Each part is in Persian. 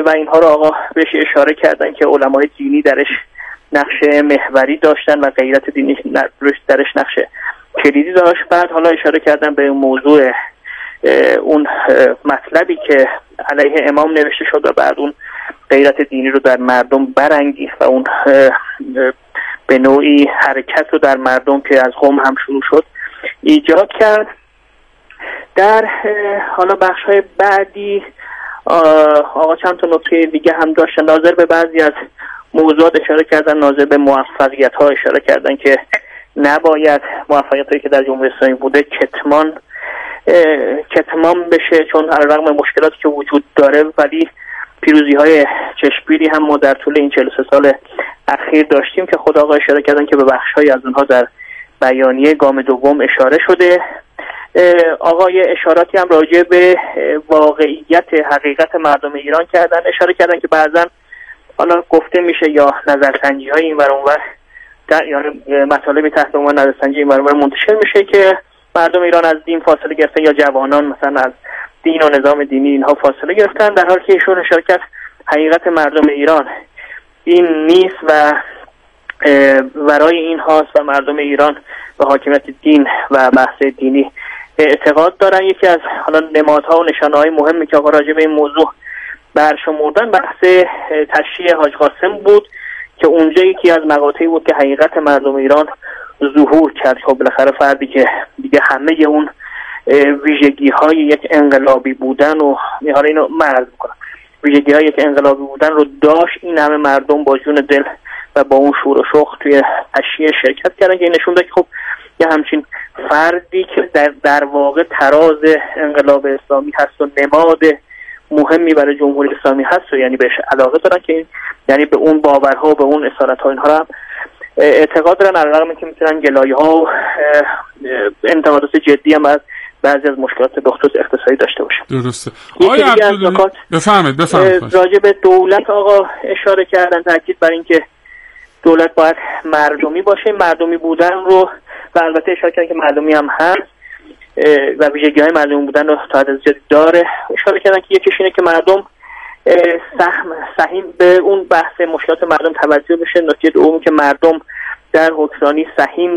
و اینها رو آقا بهش اشاره کردن که علمای دینی درش نقش محوری داشتن و غیرت دینی درش نقش کلیدی داشت. بعد حالا اشاره کردن به موضوع اون مطلبی که علیه امام نوشته شد و بعد اون غیرت دینی رو در مردم برانگیخت و اون به نوعی حرکت رو در مردم که از قم هم شروع شد ایجاد کرد. در حالا بخش‌های بعدی آقا چند تا نکته دیگه هم داشتن. ناظر به بعضی از موضوعات اشاره کردن، ناظر به موفقیت‌ها اشاره کردن که نباید موفقیت‌هایی که در جمهوری اسلامی بوده کتمان بشه، چون علیرغم مشکلاتی که وجود داره ولی پیروزی‌های چشمگیری هم ما در طول این 43 سال اخیر داشتیم که خود آقا اشاره کردن که به بخش‌های از اونها در بیانیه گام دوم اشاره شده. آقا یه اشاراتی هم راجع به واقعیت حقیقت مردم ایران کردن، اشاره کردن که بعضا حالا گفته میشه یا نظرسنجی‌های این ور اون ور یا مطالبی تحت عنوان نظرسنجی این ور اون ور منتشر میشه که مردم ایران از دین فاصله گرفتن یا جوانان مثلا از دین و نظام دینی اینها فاصله گرفتن، در حالی که ایشون اشاره کرد حقیقت مردم ایران این نیست و ورای این هاست و مردم ایران به حاکمیت دین و بحث دینی اعتقاد دارن. یکی از حالا نمادها و نشانه‌های مهمی که آقا راجع به این موضوع برشمردن بحث تشییع حاج قاسم بود که اونجا یکی از مقاطعی بود که حقیقت مردم ایران ظهور کرد. خب بالاخره فردی که دیگه همه اون ویژگی‌های یک انقلابی بودن و حالا اینو مرز می‌کنم ویژگی‌های یک انقلابی بودن رو داشت، این همه مردم با جون دل و با اون شور و شوق توی تشییع شرکت کردن که این نشون داد که خب یه همچین فردی که در واقع تراز انقلاب اسلامی هست و نماد مهمی برای جمهوری اسلامی هست و یعنی بهش علاقه دارن که این یعنی به اون باورها و به اون اصالت‌ها اینها هم اعتقاد دارن، علاوه اینکه میتونن گلایه‌ها و انتقادات جدی هم از بعضی از مشکلات به خصوص اقتصادی داشته باشن. درسته. آقای عبداللهی بفرمایید. راجع به دولت آقا اشاره کردن، تاکید بر اینکه دولت باید مردمی باشه، مردمی بودن رو و البته اشاره کردن که مردمی هم هست و ویژگی‌های مردمی بودن رو تا حد زیادی داره. اشاره کردن که یکیش اینه که مردم سهم به اون بحث مشکلات مردم توجه بشه. نکته دوم که مردم در حکمرانی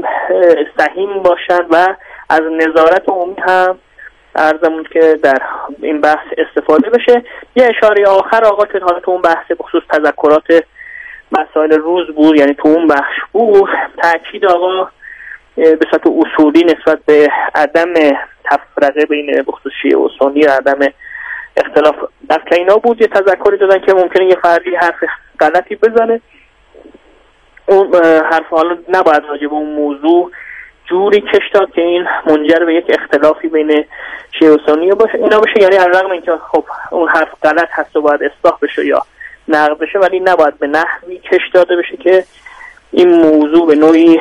سهم باشن و از نظارت عمومی هم عرضمون که در این بحث استفاده بشه. یه اشاره آخر آقا که حالا تو اون بحث بخصوص تذکرات مسائل روز بود، یعنی تو اون بخش بود، تاکید آقا به صورت اصولی نسبت به عدم تفرقه بین بخصوص شیعه و سنی و عدم اختلاف در اینا بود. یه تذکری دادن که ممکنه یه فردی حرف غلطی بزنه، اون حرف حالا نباید راجع به اون موضوع جوری کش داد که این منجر به یک اختلافی بین شیعه و سنی اینا بشه، یعنی علیرغم اینکه خب اون حرف غلط هست و باید اصلاح بشه یا نقد بشه، ولی نباید به نحوی کش داده بشه که این موضوع به نوعی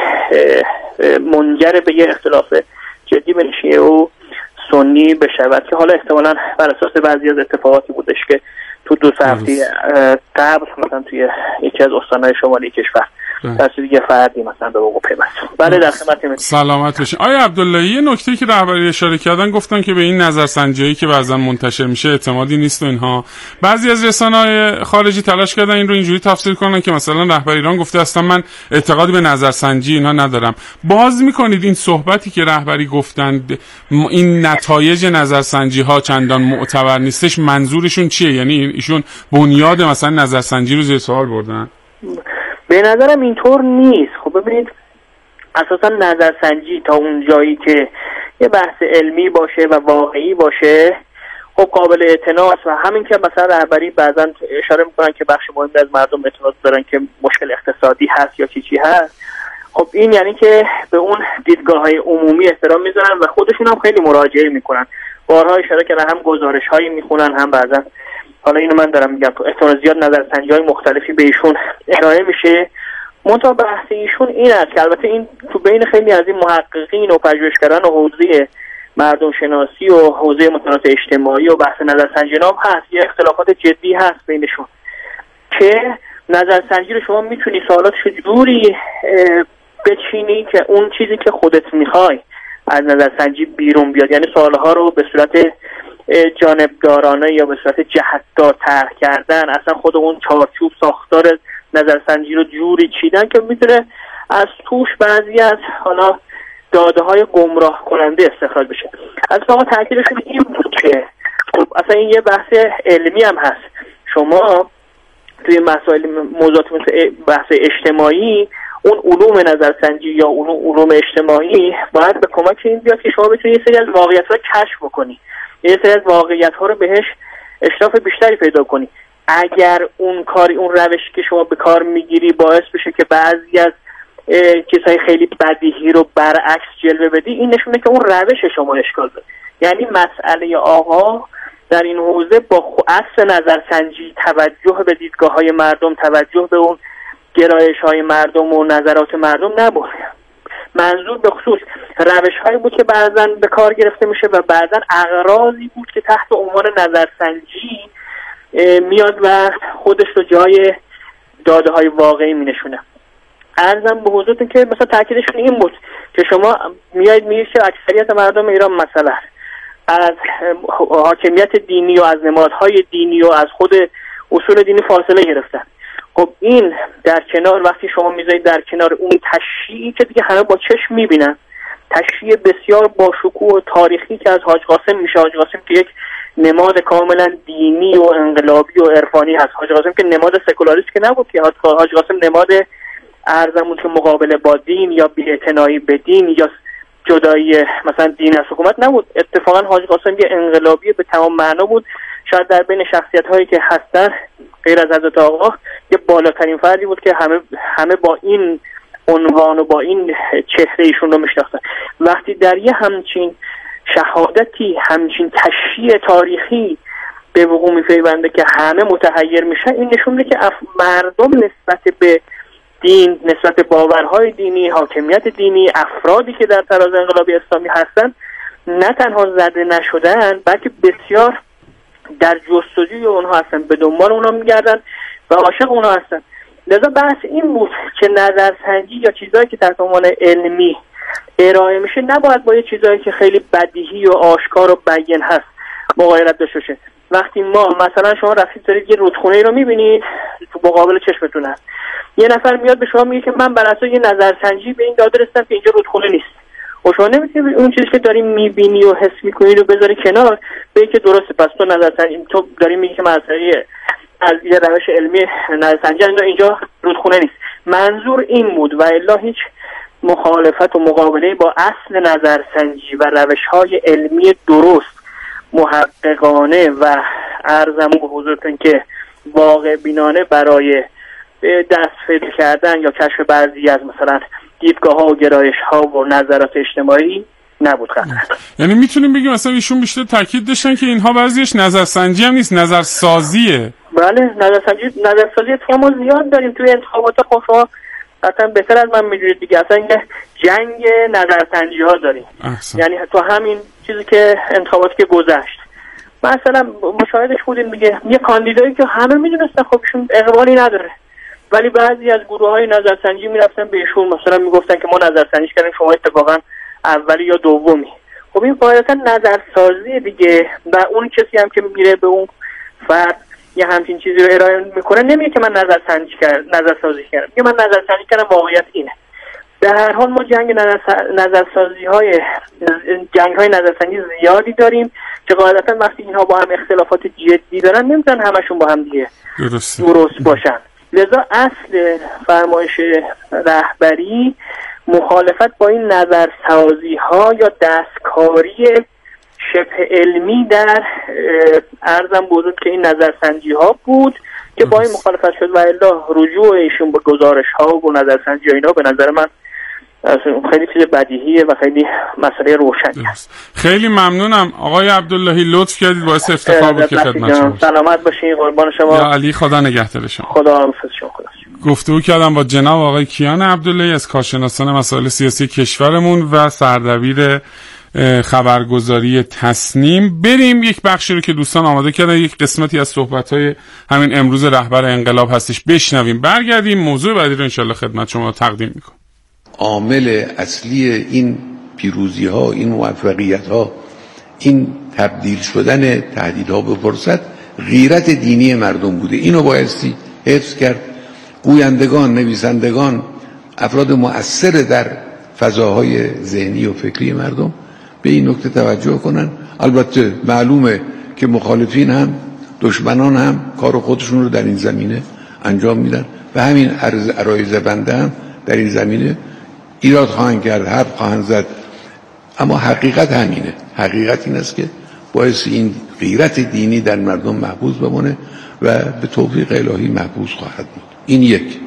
منجر به یه اختلاف جدی بین شیعه و سنی بشود که حالا احتمالاً بر اساس بعضی از اتفاقاتی بودش که تو 2 هفته قبل مثلا توی یکی از استان‌های شمالی کشور تصویر یه فردی مثلا به وقوع پیوست. بله در خدمتتون. سلامت باشین. آقای عبداللهی یه نکته‌ای که رهبری اشاره کردن، گفتن که به این نظرسنجی‌هایی که بعضا منتشر میشه اعتمادی نیست و اینها. بعضی از رسانه‌های خارجی تلاش کردن این رو اینجوری تفسیر کنن که مثلا رهبر ایران گفته اصلا من اعتقادی به نظرسنجی اینها ندارم. باز می‌کنید این صحبتی که رهبری گفتند این نتایج نظرسنجی‌ها چندان معتبر نیستش، منظورشون چیه؟ یعنی ایشون بنیاد مثلا نظرسنجی رو زیر سوال بردن؟ به نظرم اینطور نیست. خب ببینید اساسا نظرسنجی تا اون جایی که یه بحث علمی باشه و واقعی باشه خب قابل اعتنا است و همین که مثلا رهبری بعضا اشاره میکنن که بخش مهمی از مردم اعتقاد دارن که مشکل اقتصادی هست یا چی هست، خب این یعنی که به اون دیدگاه‌های عمومی احترام میذارن و خودشون هم خیلی مراجعه میکنن. بارها اشاره کردن هم گزارش‌هایی میخونن هم بعضا حالا اینو من دارم میگم تو احتمال زیاد نظرسنجی‌های مختلفی به ایشون ارائه میشه. منتها بحث ایشون این است که البته این تو بین خیلی از این محققین و پژوهشگران و حوزه مردم شناسی و حوزه مطالعات اجتماعی و بحث نظرسنجی نام هست، یه اختلافات جدی هست بینشون که نظرسنجی رو شما میتونی سوالاتشو جوری بچینی که اون چیزی که خودت میخوای از نظرسنجی بیرون بیاد، یعنی سوالها رو به صورت جانبدارانه یا به صورت جهت‌دار طرح کردن، اصلا خود اون چارچوب ساختار نظرسنجی رو جوری چیدن که میتونه از توش بعضی از حالا داده‌های گمراه کننده استخراج بشه. از واقع تاکیدشون این بود که خب اصلا این یه بحث علمی هم هست. شما توی مسائل موضوعات مثل بحث اجتماعی، اون علوم نظرسنجی یا علوم اجتماعی باید به کمک این بیاد که شما بتونید یه سری از واقعیت‌ها رو کشف بکنی، یه سری از واقعیت‌ها رو بهش اشراف بیشتری پیدا کنی. اگر اون روشی که شما به کار میگیری باعث بشه که بعضی از چیزهای خیلی بدیهی رو برعکس جلوه بدی، این نشونه که اون روش شما اشکال داره. یعنی مسئله آقا در این حوزه با اصل نظرسنجی، توجه به دیدگاه‌های مردم، توجه به اون گرایش‌های مردم و نظرات مردم نبود. منظور به خصوص روش‌هایی بود که بعضن به کار گرفته میشه و بعضن اغراضی بود که تحت عنوان نظرسنجی میاد و خودش رو جای داده‌های واقعی مینشونه. عرضم به حضورتون که مثلا تاکیدشون این بود که شما میایید که اکثریت مردم ایران مثلا از حاکمیت دینی و از نمادهای دینی و از خود اصول دینی فاصله گرفتن. خب این در کنار، وقتی شما میذارید در کنار اون تشریعی که دیگه همه با چشم میبینن، تشریع بسیار با شکوه و تاریخی که از حاج قاسم میشه، حاج قاسم که یک نماد کاملا دینی و انقلابی و عرفانی هست، حاج قاسم که نماد سکولاریست که نبود، که حاج قاسم نماد ارزمون که مقابله با دین یا بی‌اعتنایی به دین یا جدایی مثلا دین از حکومت نبود. اتفاقا حاج قاسم یه انقلابی به تمام معنا بود. شاید در بین شخصیت‌هایی که هستن غیر از حضرت آقا یه بالاترین فردی بود که همه با این عنوان و با این چهره ایشون رو میشناختن. وقتی در یه همچین شهادتی، همچین تشریع تاریخی به وقوع میپیونده که همه متحیر میشن، این نشون میده که مردم نسبت به دین، نسبت به باورهای دینی، حاکمیت دینی، افرادی که در تراز انقلابی اسلامی هستن نه تنها زده نشدن، بلکه بسیار در جستجوی اونها هستن، به دنبال اونها میگردن و عاشق اونها هستن. لذا بحث این بود که نظرسنجی یا چیزایی که تحت عنوان علمی ارائه میشه نباید با یه چیزایی که خیلی بدیهی و آشکار و بیان هست مقایرت داشته باشه. وقتی ما مثلا شما رفتید دارید یه رودخونه ای رو میبینید تو مقابل چشمتون هست، یه نفر میاد به شما میگه که من بر اساس یه نظرسنجی به این داده رسیدم که اینجا رودخونه نیست. و شما نمیتونید اون چیزی که داری میبینی و حس میکنی رو بذاری کنار، بگی که درسته پس تو نظرسنجی، تو داری میگی که مسئله از یه روش علمی نظرسنجی اینجا رودخونه نیست. منظور این بود و الا هیچ مخالفت و مقابله با اصل نظرسنجی و روش‌های علمی درست، محققانه و ارزم به حضورتون که واقع بینانه برای دست پیدا کردن یا کشف بعضی از مثلا دیدگاه‌ها و گرایش‌ها و نظرات اجتماعی نبود. یعنی میتونیم بگیم مثلا ایشون بیشتر تاکید داشتن که اینها بعضیش نظرسنجی هم نیست، نظرسازیه. بله، نظرسازی ما زیاد داریم توی انتخابات. خب شما قطعا بهتر از من میدونید دیگه، اصلا یه جنگ نظرسنجی ها داریم. یعنی تو همین چیزی که انتخاباتی که گذشت مثلا مشاهدش بودیم دیگه، یه کاندیدایی که همه میدونستن خب ایشون اقبالی نداره، ولی بعضی از گروه‌های نظرسنجی میرفتن به ایشون مثلا میگفتن که ما نظرسنجی کردیم شما اتفاقا اولی یا دومی. خب این قاعدتا نظرسازی دیگه، و اون کسی هم که میره به اون فرد یه همچین چیزی رو ارائه میکنه نمیگه که من نظرسازی کردم، میگه من نظرسنجی کردم، واقعیت اینه. در هر حال ما جنگ نظرسنجی زیادی داریم که قاعدتا وقتی اینها با هم اختلافات جدی دارن نمیتونن همشون با هم دیگه درست باشن. لذا اصل فرمایش رهبری مخالفت با این نظرسازی ها یا دستکاری شبه علمی در ارزم بزرگ که این نظرسنجی ها بود که با این مخالفت شد و الا رجوع ایشون به گزارش ها و نظرسنجی ها اینا به نظر من خیلی چیز بدیهیه و خیلی مسئله روشنی است. خیلی ممنونم آقای عبداللهی، لطف کردید، باعث افتخار بود که خدمت شما. سلامت باشین، قربان شما. یا علی، خدا نگهدار شما. خدا حافظ شما. گفتگو کردم با جناب آقای کیان عبداللهی از کارشناسان مسائل سیاسی کشورمون و سردبیر خبرگزاری تصنیم. بریم یک بخشی رو که دوستان آماده کردن، یک قسمتی از صحبت‌های همین امروز رهبر انقلاب هستش، بشنویم، برگردیم موضوع بعدی رو انشالله خدمت شما تقدیم میکنم. عامل اصلی این پیروزی‌ها، این موفقیت‌ها این تبدیل شدن تهدیدها به فرصت غیرت دینی مردم بوده. اینو بایستی حفظ کرد. گویندگان، نویسندگان، افراد مؤثر در فضاهای ذهنی و فکری مردم به این نکته توجه کنن. البته معلومه که مخالفین هم دشمنان هم کار خودشون رو در این زمینه انجام میدن و همین عرایض بنده هم در این زمینه ایراد خواهند کرد، حرف خواهند زد، اما حقیقت همینه. حقیقت این است که باعث این غیرت دینی در مردم محفوظ بمونه و به توفیق الهی محفوظ خواهد بود. این یک.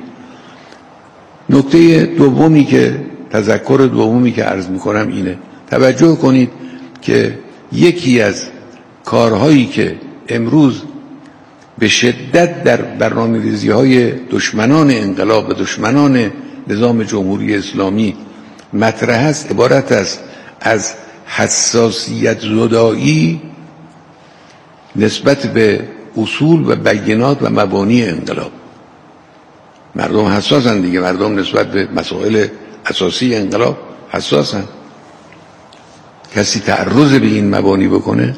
نکته دومی که تذکر دومی که عرض میکنم اینه، توجه کنید که یکی از کارهایی که امروز به شدت در برنامه‌ریزی‌های دشمنان انقلاب و دشمنان نظام جمهوری اسلامی مطرح است عبارت است از حساسیت زدایی نسبت به اصول و بینات و مبانی انقلاب. مردم حساسن دیگه، مردم نسبت به مسائل اساسی انقلاب حساسن. کسی تعرض به این مبانی بکنه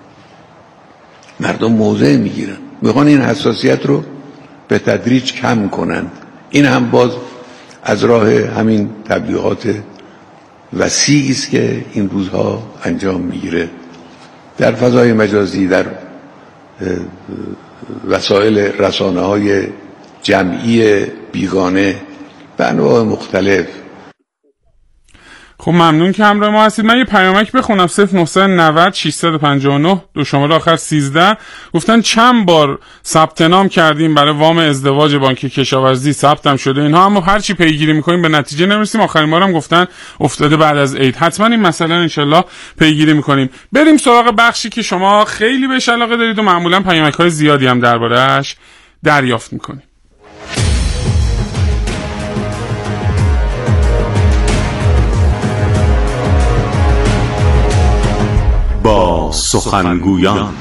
مردم موضع میگیرن، میخوان این حساسیت رو به تدریج کم کنن. این هم باز از راه همین تبلیغات وسیعی است که این روزها انجام میگیره در فضای مجازی، در وسایل رسانه‌های جمعی بیگانه به انواع مختلف. خب ممنون که همراه ما هستید. من یه پیامک بخونم. 0990 659 دو شماره آخر 13 گفتن چند بار ثبت نام کردیم برای وام ازدواج بانک کشاورزی، ثبتم شده اینها، اما هر چی پیگیری میکنیم به نتیجه نمیرسیم. آخرین بارم گفتن افتاده بعد از عید. حتما این مسئله انشالله پیگیری میکنیم. بریم سراغ بخشی که شما خیلی بهش علاقه دارید و معمولا پیامک های زیادی هم درباره‌اش دریافت میکنیم. با سخنگویان.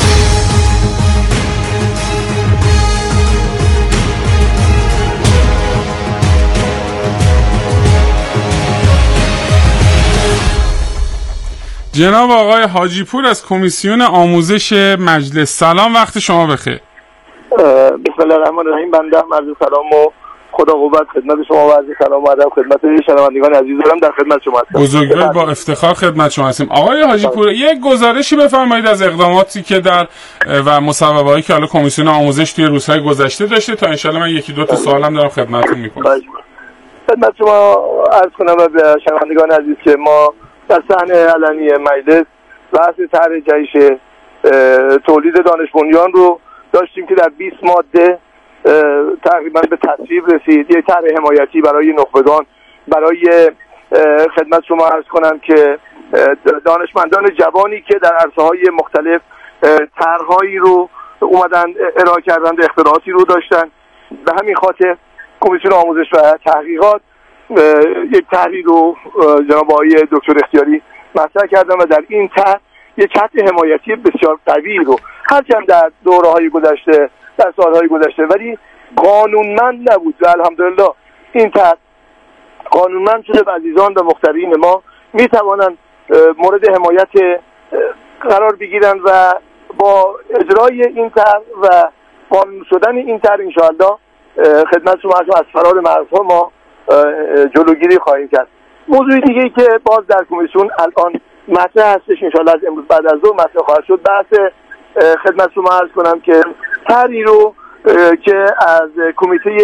جناب آقای حاجی پور از کمیسیون آموزش مجلس، سلام، وقت شما بخیر. بسم الله الرحمن الرحیم. بنده عرض سلام و خدا قوت خدمت شما و عرض سلام و ادب خدمت شنوندگان عزیز دارم. در خدمت شما هستم. بزرگوار، با افتخار خدمت شما هستیم. آقای حاجی پور، یک گزارشی بفرمایید از اقداماتی که در و مصوبه‌هایی که حالا کمیسیون آموزش توی روزهای گذشته داشته تا ان شاءالله من یکی دو تا سوالم دارم خدمتتون میکنم. خدمت شما عرض کنم و به شنوندگان عزیز که ما در صحن علنی مجلس بحث طرح جهش تولید دانش بنیان رو داشتیم که در 20 ماده تقریبا به تصویب رسید. یک طرح حمایتی برای نخبگان، برای خدمت شما عرض کنم که دانشمندان جوانی که در عرصه‌های مختلف طرح‌هایی رو اومدن ارائه کردن، اختراعاتی رو داشتن. به همین خاطر کمیسیون آموزش و تحقیقات یک طرحی رو جناب آقای دکتر اختیاری مطرح کردن و در این طرح یک خط حمایتی بسیار قوی رو، هرچند در دوره‌های گذشته، در سالهای گذشته، ولی قانونمند نبود و الحمدلله این طرح قانونمند شده و عزیزان و مخترین ما میتوانند مورد حمایت قرار بگیرن و با اجرای این طرح و قانون شدن این طرح انشاءالله خدمت شما از فرار مغزها ما جلوگیری خواهیم کرد. موضوع دیگه ای که باز در کمیسیون الان مطرح هستش، انشاءالله از امروز بعد از ظهر مطرح خواهد شد، بحث خدمت شما عرض کنم که طرحی رو که از کمیته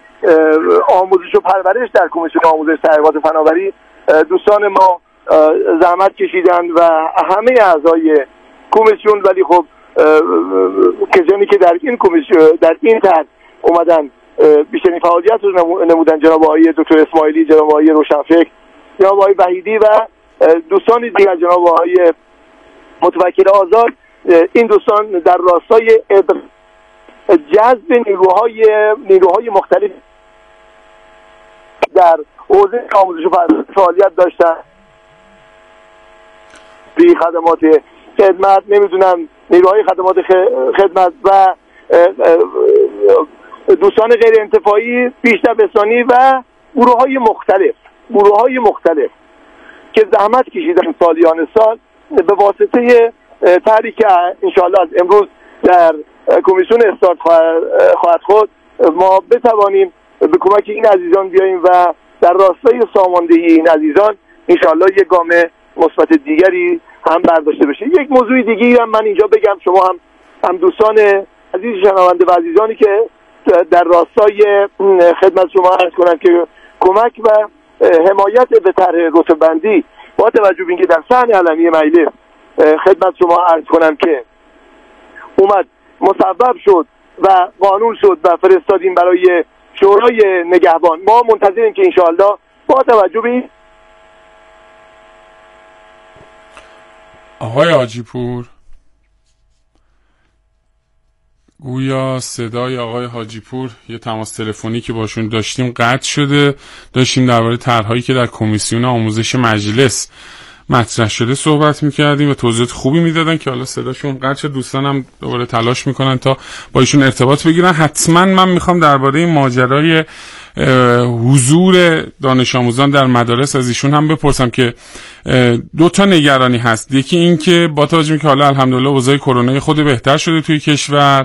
آموزش و پرورش در کمیسیون آموزش تحقیقات فناوری دوستان ما زحمت کشیدن و همه اعضای کمیسیون، ولی خب کسانی که در این کمیسیون در این طرح اومدن بیشترین فعالیت رو نمودن، جناب آقای دکتر اسماعیلی، جناب آقای روشنفکر، جناب آقای وحیدی و دوستان دیگر، جناب آقای متوکل آزاد. این دوستان در راستای جذب نیروهای مختلف در حوزه آموزش و پرورش فعالیت داشتن، بی خدمات خدمت، نمیدونم نیروهای خدمات خدمت و دوستان غیر انتفاعی، پیش‌دبستانی و گروه‌های مختلف که زحمت کشیدن سالیان سال به واسطه طرحی که انشاءالله از امروز در کمیسیون استارت خواهد خود ما بتوانیم به کمک این عزیزان بیاییم و در راستای ساماندهی این عزیزان انشاءالله یک گام مثبت دیگری هم برداشته بشه. یک موضوع دیگه هم من اینجا بگم، شما هم دوستان عزیز شنونده و عزیزانی که در راستای خدمت شما عرض کنم که کمک و حمایت به طرح رتبه‌بندی با توجه به اینکه در صحن علنی مجلس خدمت شما عرض کنم که اومد مصوب شد و قانون شد و فرستادیم برای شورای نگهبان. ما منتظریم که انشاءالله با توجه به این آقای حاجی پور، گویا صدای آقای حاجی پور یه تماس تلفنی که باشون داشتیم قطع شده. داشتیم درباره طرحهایی که در کمیسیون آموزش مجلس مطرح شده صحبت میکردیم و توضیحات خوبی میدادن که حالا صداشون قطع شد. دوستانم دوباره تلاش میکنن تا با ایشون ارتباط بگیرن. حتما من میخوام درباره این ماجرای حضور دانش آموزان در مدارس از ایشون هم بپرسم که دو تا نگرانی هست. یکی این که با توجه به که حالا الحمدلله اوضاع کرونا خود بهتر شده توی کشور،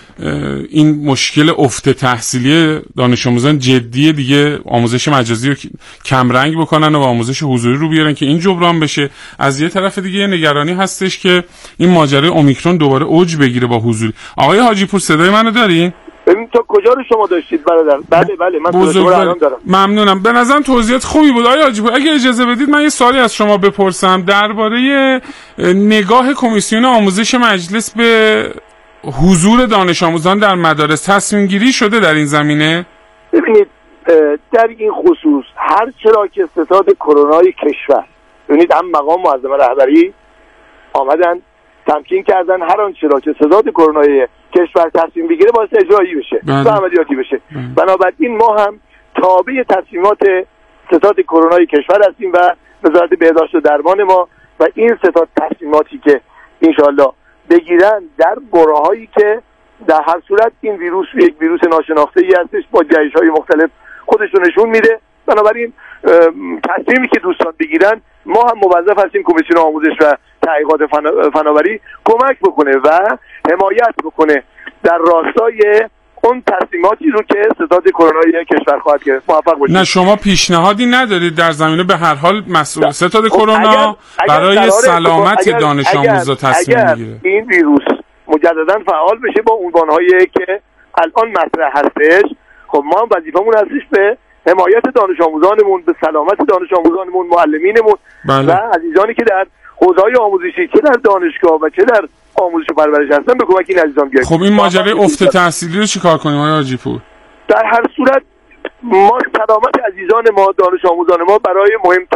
این مشکل افت تحصیلی دانش آموزان جدیه دیگه، آموزش مجازی رو کم رنگ بکنن و آموزش حضوری رو بیارن که این جبران بشه. از یه طرف دیگه نگرانی هستش که این ماجرای اومیکرون دوباره اوج بگیره با حضوری. آقای حاجی پور صدای منو دارین؟ ببین تا کجا رو شما داشتید برادر؟ بله من الان دارم. ممنونم. به نظرم توضیحات خوبی بود. آقای حاجی پور اگه اجازه بدید من یه سوالی از شما بپرسم درباره نگاه کمیسیون آموزش مجلس به حضور دانش آموزان در مدارس. تصمیم گیری شده در این زمینه؟ ببینید در این خصوص هر چرا که ستاد کرونای کشور، ببینید هم مقام معظم رهبری آمدن تمکین کردن هر آنچه را که ستاد کرونای کشور تصمیم بگیره باید اجرایی بشه و عملیاتی بشه. بنابراین ما هم تابع تصمیمات ستاد کرونای کشور هستیم و وزارت بهداشت و درمان ما و این ستاد تصمیماتی که انشالله بگیرن در برهه‌هایی که در هر صورت این ویروس یک ویروس ناشناخته‌ای هستش با جهش‌های مختلف خودش رو نشون میده. بنابراین تصمیمی که دوستان بگیرن ما هم موظف هستیم کمیسیون آموزش و تحقیقات فناوری کمک بکنه و حمایت بکنه در راستای اون تصمیماتی رو که ستاد کرونای کشور خواهد گرفت. موفق باشید. نه شما پیشنهادی ندارید در زمینه به هر حال مسئول ستاد کرونا برای سلامت دانش آموزا تصمیم میگیره این ویروس مجددا فعال بشه با عنوان‌هایی که الان مطرح هستش، خب ما هم وظیفمون هستش به حمایت دانش آموزانمون، به سلامت دانش آموزانمون، معلمینمون و عزیزانی که در حوزه‌های آموزشی چه در دانشگاه و چه در آموزش و پرورش هستن به کمک این عزیزان بیاییم. خب این ماجرای افت تحصیلی رو چیکار کنیم آقای حاجی پور؟ در هر صورت ما سلامت عزیزان ما، دانش آموزان ما برای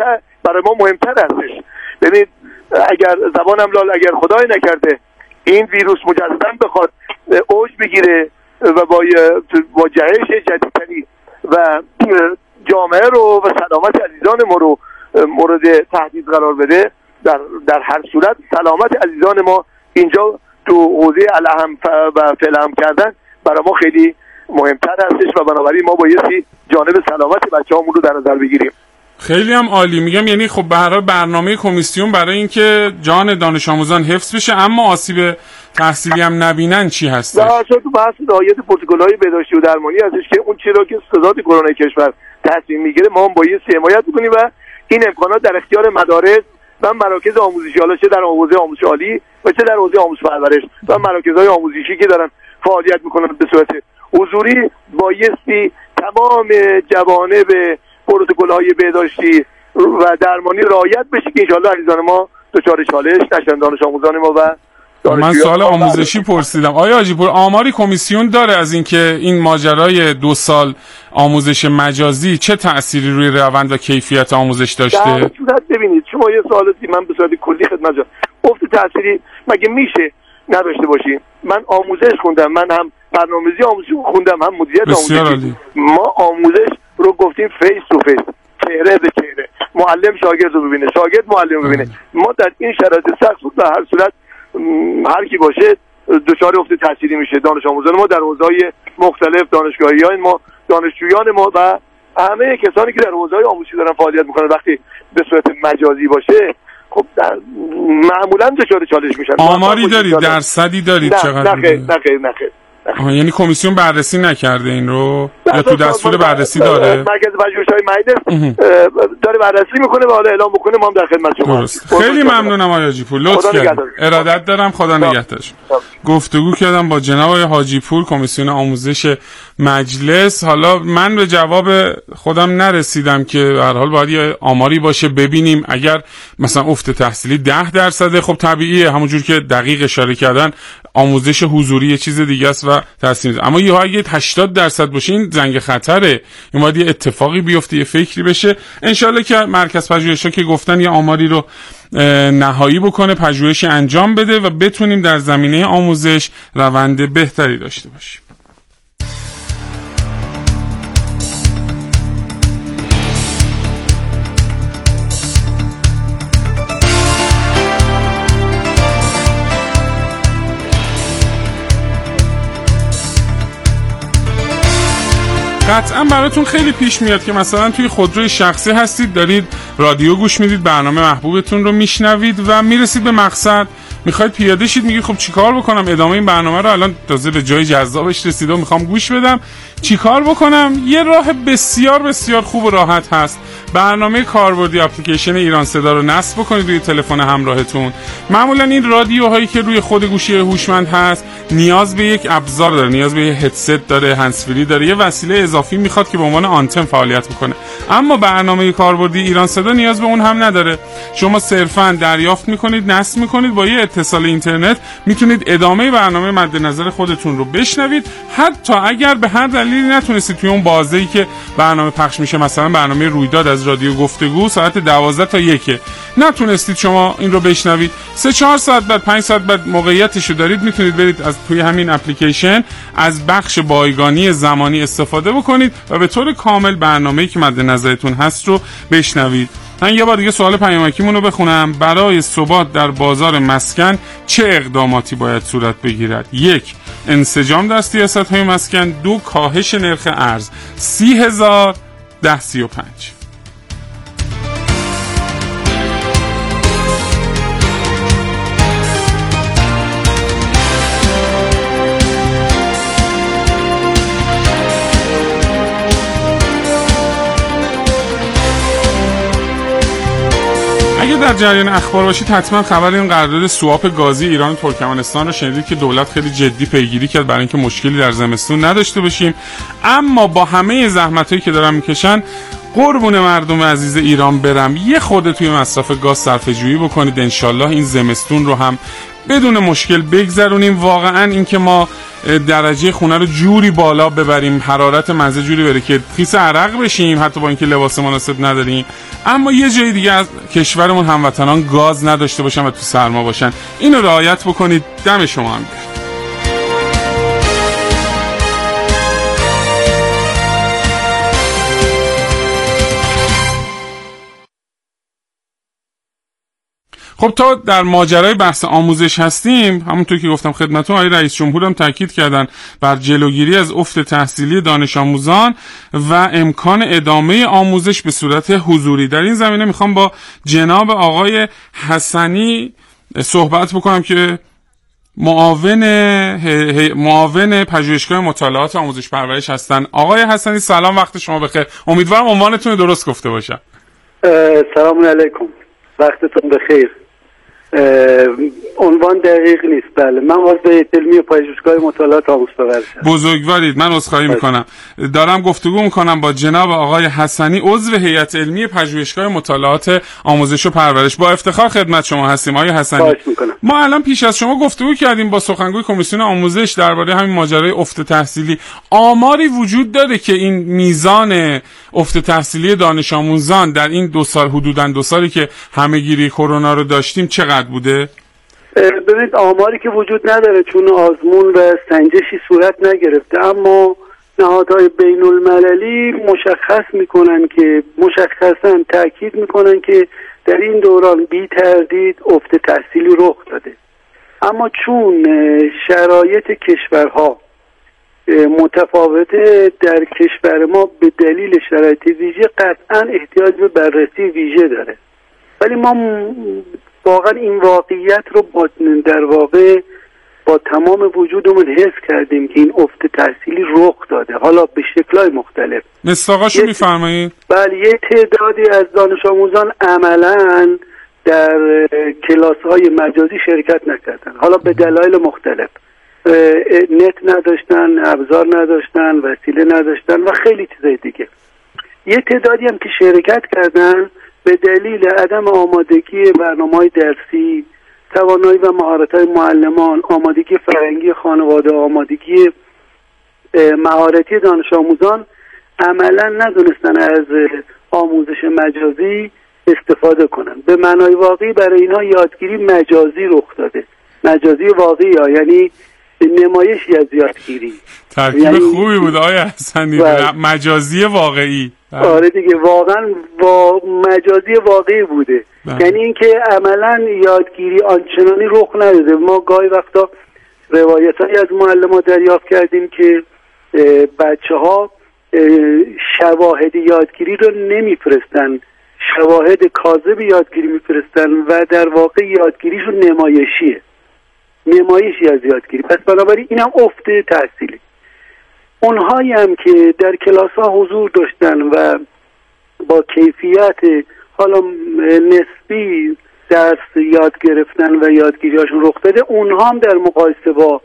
ما مهمتر هستش. ببینید اگر زبانم لال، اگر خدای نکرده این ویروس مجددا بخواد اوج بگیره و با جهش جدیدتری و جامعه رو و سلامت عزیزان ما رو مورد تهدید قرار بده، در هر صورت سلامت عزیزان ما اینجا تو حوزه الاهم و فعلهم کردن برای ما خیلی مهمتر هستش و بنابراین ما بایستی جانب سلامت بچه‌هامون رو در نظر بگیریم. خیلی هم عالی. میگم یعنی خب به هر حال برنامه کمیسیون برای اینکه جان دانش آموزان حفظ بشه اما آسیب تحصیلی هم نبینن چی هست؟ در تو بحث رعایت پروتکل‌های بهداشتی و درمانی هستش که اون چیزی که ستاد کرونا کشور تصمیم میگیره ما هم بایستی حمایت بکنیم و این امکانات در اختیار مدارس و مراکز آموزشی، حالا چه در حوزه آموزش عالی و چه در حوزه آموزش پرورش و مراکزهای آموزشی که دارن فعالیت میکنن به صورت حضوری بایستی تمام جوانب پروتکل‌های بهداشتی و درمانی رعایت بشه که انشالله عزیزان ما دچار چالش نشن، دانش آموزان ما و من سوال آموزشی پرسیدم. آیا حاجی پور آماری کمیسیون داره از اینکه این ماجرای 2 سال آموزش مجازی چه تأثیری روی روند و کیفیت آموزش داشته؟ در صورت ببینید شما یه سوالاتی من به صورت کلی خدمت جان افت تأثیری مگه میشه نداشته باشیم؟ من آموزش خوندم، من هم برنامه‌ریزی آموزشی خوندم هم مدیریت آموزشی. ما آموزش رو گفتیم فیس تو فیس، چهره به چهره، معلم شاگرد رو ببینه، شاگرد معلم رو ببینه. ما در این شرایط سخت بود به هر صورت هر کی باشه دچار افت تحصیلی میشه. دانش آموزان ما در حوزه‌های مختلف، دانشگاهیان ما، دانشجویان ما و همه کسانی که در حوزه‌های آموزشی دارن فعالیت میکنن وقتی به صورت مجازی باشه خب معمولا دچار چالش میشن. آماری دارید؟ درصدی دارید؟ چقدر؟ نه خیر. یعنی کمیسیون بررسی نکرده این رو یا تو دستور بررسی داره؟ مرکز پژوهش‌های مجلس داره بررسی میکنه و حالا اعلام بکنه، ما هم در خدمت شما. خیلی ممنونم آقای حاجی پور، لطف کردید. ارادت دارم، خدا نگهدارش. گفتگو کردم با جناب آقای حاجی پور، کمیسیون آموزش مجلس. حالا من به جواب خودم نرسیدم که به هر حال باید یه آماری باشه ببینیم. اگر مثلا افت تحصیلی 10% خب طبیعیه، همونجور که دقیق اشاره کردن آموزش حضوری یه چیز دیگه است و تاثیر. اما یه اگه 80% باشه این زنگ خطره، این باید یه اتفاقی بیفته، یه فکری بشه. انشالله که مرکز پژوهش‌ها که گفتن یه آماری رو نهایی بکنه، پژوهشی انجام بده و بتونیم در زمینه آموزش روند بهتری داشته باشیم. قطعا براتون خیلی پیش میاد که مثلا توی خودروی شخصی هستید، دارید رادیو گوش میدید، برنامه محبوبتون رو میشنوید و میرسید به مقصد، میخواید پیاده شید، میگید خب چیکار بکنم؟ ادامه این برنامه رو الان تازه به جای جذابش رسیده و میخوام گوش بدم، چیکار بکنم؟ یه راه بسیار بسیار خوب و راحت هست. برنامه کاربردی اپلیکیشن ایران صدا رو نصب بکنید روی تلفن همراهتون. معمولا این رادیوهایی که روی خود گوشی هوشمند هست نیاز به یک ابزار داره، نیاز به یه هدست داره، هندزفری داره، یه وسیله اضافی میخواد که به عنوان آنتن فعالیت میکنه. اما برنامه کاربردی ایران صدا نیاز به اون هم نداره. شما صرفاً دریافت میکنید، نصب میکنید، با یه اتصال اینترنت میتونید ادامه برنامه مد نظر خودتون رو بشنوید. حتی اگر به هر دلیلی نتونستید توی اون بازه‌ای که برنامه پخش میشه، مثلا برنامه رویداد از رادیو گفتگو ساعت 12 تا 1 نتونستید شما این رو بشنوید، 3-4 ساعت بعد، 5 ساعت بعد موقعیتش رو دارید، میتونید برید از توی همین اپلیکیشن از بخش بایگانی زمانی استفاده بکنید و به طور کامل برنامه‌ای که مد نظرتون هست رو بشنوید. من یه بار دیگه سوال پیامکیمون رو بخونم. برای ثبات در بازار مسکن چه اقداماتی باید صورت بگیرد؟ 1. انسجام در سیاست‌های مسکن. 2. کاهش نرخ ارز. 30,000 1035. اگه در جریان اخبار باشید حتما خبر این قرارداد سواپ گازی ایران و ترکمنستان رو شنیدید که دولت خیلی جدی پیگیری کرد برای اینکه مشکلی در زمستون نداشته باشیم. اما با همه زحمتایی که دارن میکشن، قربون مردم عزیز ایران برم، یه خورده توی مصرف گاز صرفه‌جویی بکنید. انشالله این زمستون رو هم بدون مشکل بگذرونیم. واقعا این که ما درجه خونه رو جوری بالا ببریم، حرارت مزه جوری بره که خیس عرق بشیم، حتی با اینکه لباس مناسب نداریم، اما یه جای دیگه از کشورمون هموطنان گاز نداشته باشن و تو سرما باشن. اینو رعایت بکنید. دم شما هم گرد. خب تا در ماجرای بحث آموزش هستیم، همونطور که گفتم خدمتتون، آقای رئیس جمهور هم تاکید کردن بر جلوگیری از افت تحصیلی دانش آموزان و امکان ادامه آموزش به صورت حضوری. در این زمینه میخوام با جناب آقای حسنی صحبت بکنم که معاون پژوهشگاه مطالعات آموزش پرورش هستن. آقای حسنی سلام، وقت شما بخیر. امیدوارم عنوانتون رو درست گفته باشم. سلام علیکم، وقتتون بخیر. عنوان دقیق نیست. بله، من عضو علمی پژوهشگاه مطالعات آموزش پرورش هستم. بزرگوارید، من عذرخواهی میکنم. دارم گفتگو میکنم با جناب آقای حسنی، عضو هیئت علمی پژوهشگاه مطالعات آموزش و پرورش. با افتخار خدمت شما هستیم آقای حسنی. ما الان پیش از شما گفتگو کردیم با سخنگوی کمیسیون آموزش درباره همین ماجرای افت تحصیلی. آماری وجود داره که این میزان افت تحصیلی دانش آموزان در این 2 سال، حدوداً 2 سالی که همه‌گیری کرونا رو داشتیم، چقدر بوده؟ ببینید، آماری که وجود نداره چون آزمون و سنجشی صورت نگرفته، اما نهادهای بین المللی مشخصاً تأکید میکنن که در این دوران بی تردید افت تحصیلی رخ داده. اما چون شرایط کشورها متفاوته، در کشور ما به دلیل شرایط ویژه قطعاً احتیاج به بررسی ویژه داره. ولی ما واقعا این واقعیت رو در واقع با تمام وجودمون حس کردیم که این افت تحصیلی رخ داده، حالا به شکل‌های مختلف. مصداقاشو میفرمایید؟ بله، یه تعدادی از دانش آموزان عملاً در کلاس‌های مجازی شرکت نکردن، حالا به دلایل مختلف، نت نداشتن، ابزار نداشتن، وسیله نداشتن و خیلی چیزای دیگه. یه تعدادی هم که شرکت کردن به دلیل عدم آمادگی برنامه‌های درسی، توانایی و مهارت‌های معلمان، آمادگی فرهنگی خانواده، آمادگی مهارتی دانش آموزان، عملاً ندونستن از آموزش مجازی استفاده کنن. به معنای واقعی برای اینها یادگیری مجازی رخ داده. مجازی واقعی یعنی نمایشی از یادگیری. ترکیب خوبی بود آقای حسنی. مجازی واقعی. آره دیگه، واقعا مجازی واقعی بوده. یعنی اینکه عملا یادگیری آنچنانی رخ نداده. ما گاهی وقتا روایتایی از معلمان دریافت کردیم که بچه‌ها شواهد یادگیری رو نمیفرستن، شواهد کاذب یادگیری میفرستن و در واقع یادگیریشون نمایشیه، نمایشی از یادگیری. پس بنابراین اینم افت تحصیلی. اونهایی هم که در کلاس ها حضور داشتن و با کیفیت حالا نسبی درس یاد گرفتن و یادگیریاشون رخ داده، اونها هم در مقایسه با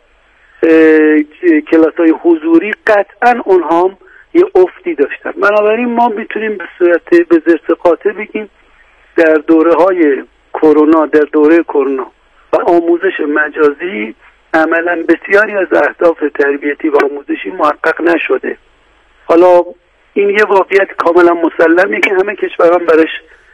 کلاس های حضوری قطعا اونها هم یه افتی داشتن. بنابراین ما میتونیم به صورت به زرس قاطع بگیم در دوره های کرونا، در دوره کرونا و آموزش مجازی عملا بسیاری از اهداف تربیتی و آموزشی محقق نشده. حالا این یه واقعیت کاملا مسلمه که همه کشوران برش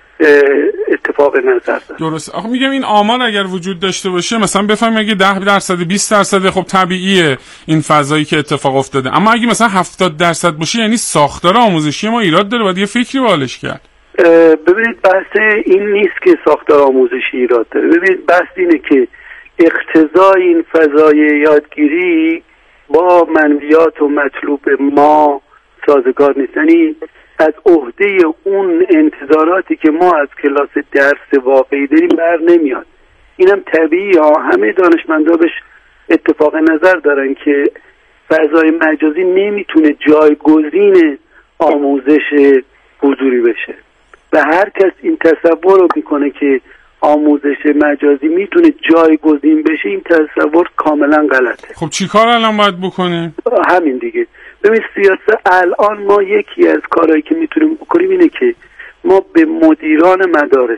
اتفاق نظر دارن. درست. آخه میگم این آمار اگر وجود داشته باشه، مثلا بفهمیم اگه 10% 20% خب طبیعیه این فضایی که اتفاق افتاده، اما اگه مثلا 70% باشه یعنی ساختار آموزشی ما ایراد داره، باید یه فکری بالش کرد. ببینید بحث این نیست که ساختار آموزشی ایراد داره. ببینید بحث اینه که اقتضای این فضای یادگیری با منویات و مطلوب ما سازگار نیست. یعنی از عهده اون انتظاراتی که ما از کلاس درس واقعی داریم بر نمیاد. اینم طبیعی ها، همه دانشمندا بهش اتفاق نظر دارن که فضای مجازی نمیتونه جایگزین آموزش حضوری بشه و هر کس این تصور رو میکنه که آموزش مجازی میتونه جایگزین بشه، این تصور کاملا غلطه. خب چی کار الان باید بکنیم؟ همین دیگه. ببین سیاست الان ما یکی از کارهایی که میتونیم بکنیم اینه که ما به مدیران مدارس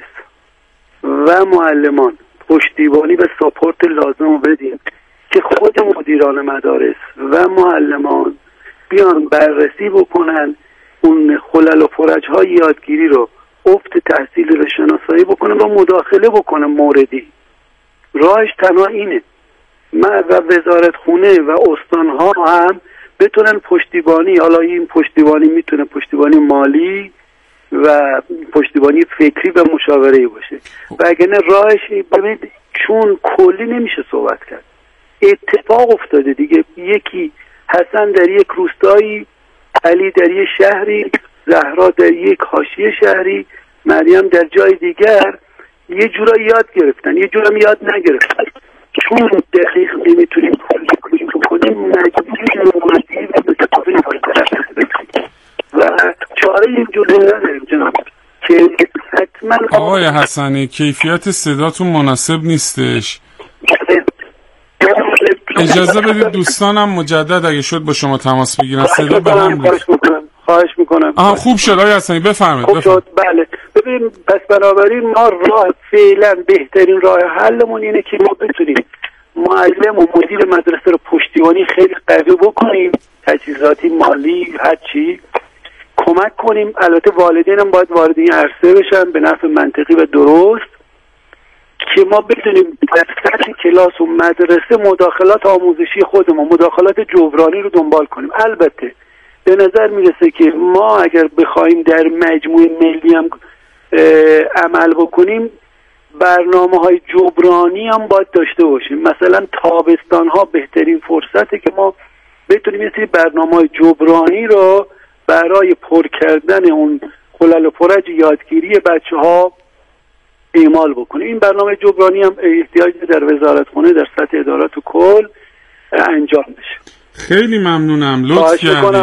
و معلمان پشتیبانی و ساپورت لازم رو بدیم که خود مدیران مدارس و معلمان بیان بررسی بکنن، اون خلل و فرج‌های یادگیری رو، افت تحصیل رو شناسایی بکنن و مداخله بکنن موردی. راهش تنها اینه. و وزارت خونه و استان‌ها هم بتونن پشتیبانی، حالا این پشتیبانی میتونه پشتیبانی مالی و پشتیبانی فکری و مشاوره‌ای باشه. و اگر نه راهش، ببینید چون کلی نمیشه صحبت کرد، اتفاق افتاده دیگه. یکی حسن در یک روستایی، علی در یک شهری، زهرا در یک حاشیه شهری، مریم در جای دیگر یه جورایی یاد گرفتن، یه جورایی یاد نگرفتن. چون دقیق نمیتونیم کنیم مجبوریم و متفاوی و چاره این جوری نداریم جناب که حتما. آقای حسنی کیفیت صداتون مناسب نیستش. اجازه بدید دوستانم مجدد اگه شد با شما تماس بگیرن. صدا بلند بود. خواهش میکنم. خوب شد آقای حسنی بفرمایید. خوب شد. بله ببین، پس بنابراین ما راه فعلا بهترین راه حلمون اینه که ما بتونیم معلم و مدیر مدرسه رو پشتیبانی خیلی قوی بکنیم، تجهیزاتی، مالی، هر چی کمک کنیم. البته والدین هم باید وارد این عرصه بشن به نحو منطقی و درست که ما بدونیم در سطح کلاس و مدرسه مداخلات آموزشی خودمون، مداخلات جبرانی رو دنبال کنیم. البته به نظر میرسه که ما اگر بخوایم در مجموع ملی هم عمل بکنیم، برنامه‌های جبرانی هم باید داشته باشیم. مثلا تابستان ها بهترین فرصته که ما بتونیم یه سری برنامه‌های جبرانی رو برای پر کردن اون خلل و فرج یادگیری بچه‌ها اعمال بکنیم. این برنامه جبرانی هم احتیاج در وزارتخانه در سطح ادارات و کل انجام بشه. خیلی ممنونم، لطف کردید.